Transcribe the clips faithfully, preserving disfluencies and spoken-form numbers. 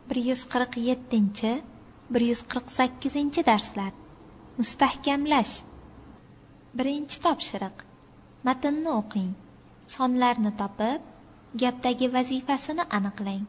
bir yuz qirq yettinchi bir yuz qirq sakkizinchi darslar. Mustahkamlash. Birinchi topshiriq. Matnni o'qing. Sonlarni topib, gapdagi vazifasini aniqlang.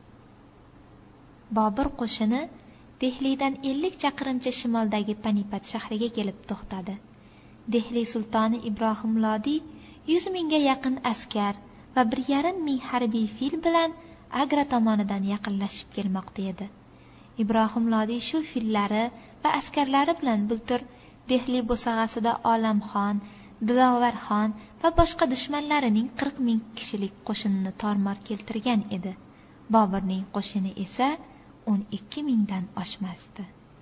Bobur qo'shini Dehlidan ellik chaqirimcha shimoldagi Panipat shahriga kelib to'xtadi. Dehli sultoni Ibrohim Lodiy yuz mingga yaqin askar va bir yarim ming harbiy fil bilan Agra tomonidan yaqinlashib kelmoqda edi. Ibrohim Lodiy shu fillari va askarlari bilan bultur Dehli bo'sag'asida Olamxon, Dilovarxon va boshqa dushmanlarining qirq ming kishilik qo'shinini tormor keltirgan edi. Boburning qo'shini esa o'n ikki mingdan oshmasdi.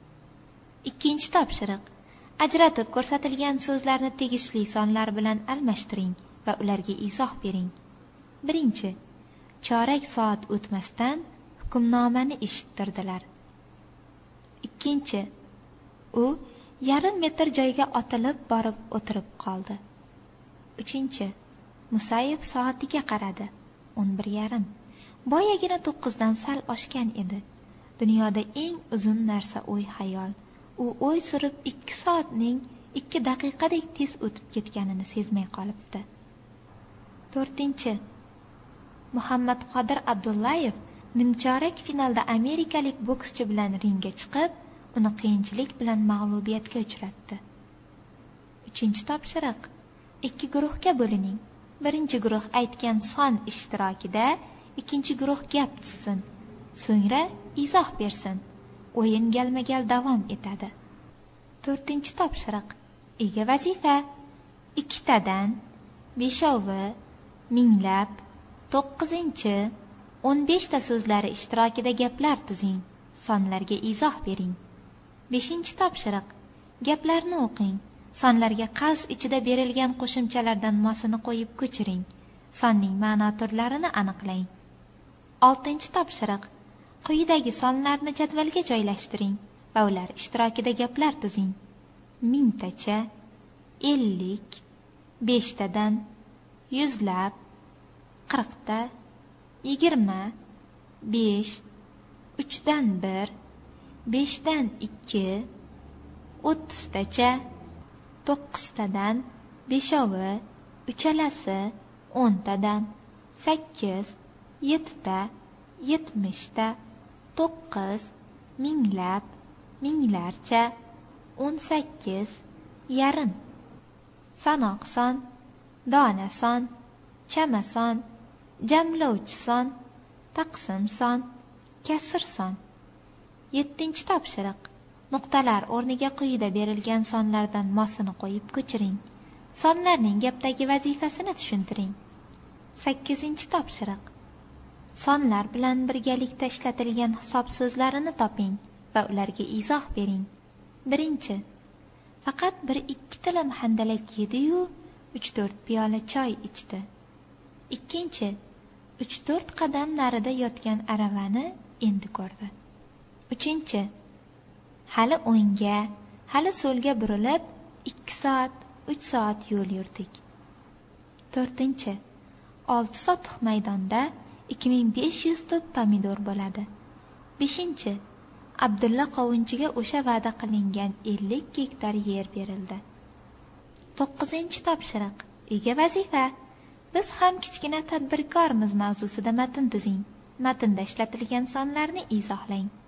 Ikkinchi topshiriq. Ajratib ko'rsatilgan so'zlarni tegishli sonlar bilan almashtiring va ularga izoh bering. Birinchi. Chorak soat o'tmasdan hukmnomani eshittirdilar. Ikkinchi. U yarim metr joyga otilib borib o'tirib qoldi. Uchinchi. Musayev soatiga qaradi. o'n bir yarim. Boyagina to'qqizdan sal oshgan edi. Dunyoda eng uzun narsa o'y xayol. U o'y surib ikki soatning ikki daqiqadek tez o'tib ketganini sezmay qolibdi. To'rtinchi. Muhammad Qodir Abdullayev nimchorak finalda amerikalik bokschi bilan ringga chiqib, uni qiyinchilik bilan mag'lubiyatga uchratdi. Uchinchi topshiriq. Ikki guruhga bo'lining. Birinchi guruh aytgan son ishtirokida, ikkinchi guruh gap tutsin. So'ngra izoh bersin. O'yin galma-gal davom etadi. To'rtinchi topshiriq. Ega vazifa. Ikkitadan beshovi, minglab, to'qqizinchi, o'n beshta so'zlari ishtirokida gaplar tuzing. Sonlarga izoh bering. Beshinchi topshiriq. Gaplarni o'qing. Sonlarga qavs ichida berilgan qo'shimchalardan mosini qo'yib ko'chiring. Sonning ma'no turlarini aniqlang. Oltinchi topshiriq. Quyidagi sonlarni jadvalga joylashtiring va ular ishtirokida gaplar tuzing. Mingtacha, ellik, beshtadan, yuzlab, qirqta, yigirma, besh, uchdan bir, beshdan ikki, o'ttiztacha, to'qqiztadan, beshovi, uchalasi, o'ntadan, sakkiz, yettita, yetmishta, to'qqiz, minglab, minglarcha, o'n sakkiz, yarim. Sanoq son, dona son, chama son, jamlovchi son, taqsim son, kasr son. Yettinchi topshiriq. Nuqtalar o'rniga quyida berilgan sonlardan mosini qo'yib ko'chiring. Sonlarning gapdagi vazifasini tushuntiring. Sakkizinchi topshiriq. Sonlar bilan birgalikda ishlatilgan hisob so'zlarini toping va ularga izoh bering. Birinchi. Faqat bir ikki tilim handalak yedi-yu uch to'rt piyola choy ichdi. Ikkinchi. uch to'rt qadam narida yotgan aravani endi ko'rdi. Uchinchi. Hali o'ngga, hali so'lga burilib ikki soat, uch soat yo'l yurdik. To'rtinchi. olti sotix maydonda ikki ming besh yuz tup pomidor bo'ladi. Beshinchi. Abdulla qovunchiga o'sha va'da qilingan ellik gektar yer berildi. To'qqizinchi topshiriq. Uyga vazifa. Biz ham kichkina tadbirkormiz mavzusida matn tuzing. Matnda ishlatilgan sonlarni izohlang.